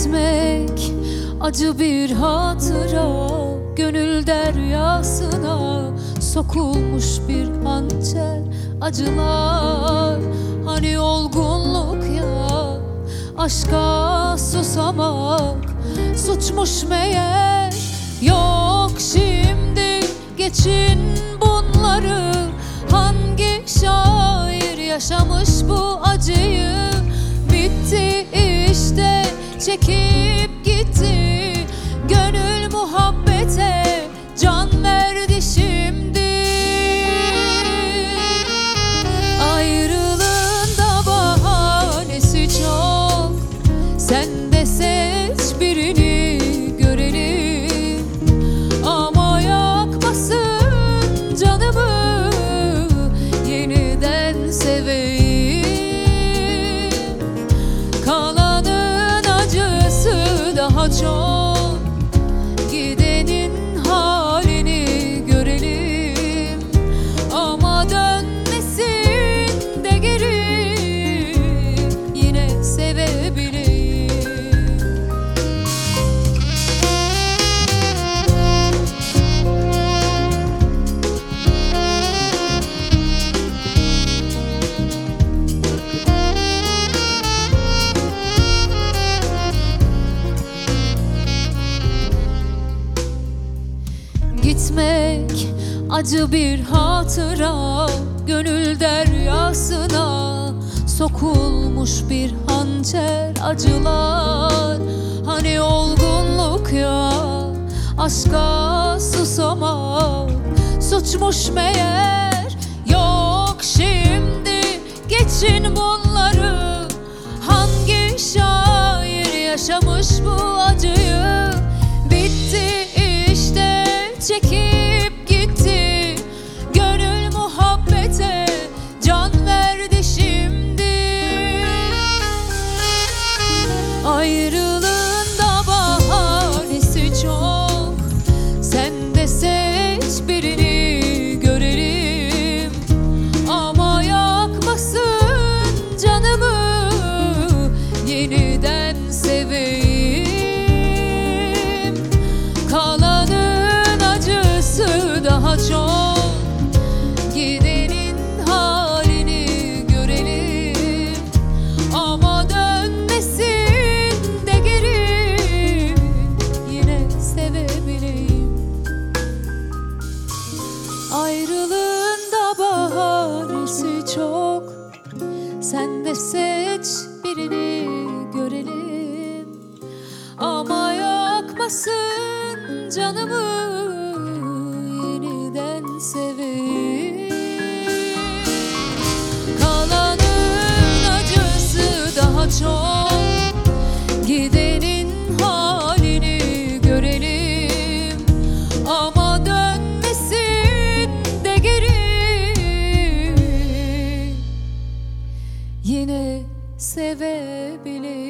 Gitmek acı bir hatıra, gönül deryasına sokulmuş bir hançer. Acılar hani olgunluk ya, aşka susamak suçmuş meğer. Yok şimdi geçin bunları, hangi şair yaşamış bu acıyı? Bitti işte, çekip gitti, gönül muhabbete can verdi şimdi. Ayrılığın da bahanesi çok, sen de seç birini görelim, ama yakmasın canımı, yeniden seveyim. Kalanın acısı daha çok, gidenin halini görelim, ama dönmesin de geri, yine sevebileyim. Gitmek acı bir hatıra, gönül deryasına sokulmuş bir hançer. Acılar hani olgunluk ya, aşka susamak suçmuş meğer. Yok şimdi geçin bunları, hangi şair yaşamış bu acıyı? Bitti işte, çekip gitti, gönül muhabbete can verdi şimdi. Ayrılığın da bahanesi çok, sen de seç birini görelim, ama yakmasın canımı, yeniden seveyim. Kalanın acısı daha çok, gidenin halini görelim, ama dönmesin de geri, yine sevebileyim. Ayrılığın da bahanesi çok, sen de seç birini görelim, ama yakmasın canımı, yeniden seveyim. Kalanın acısı daha çok, gidenin halini görelim, ama dönmesin de geri, yine sevebilirim.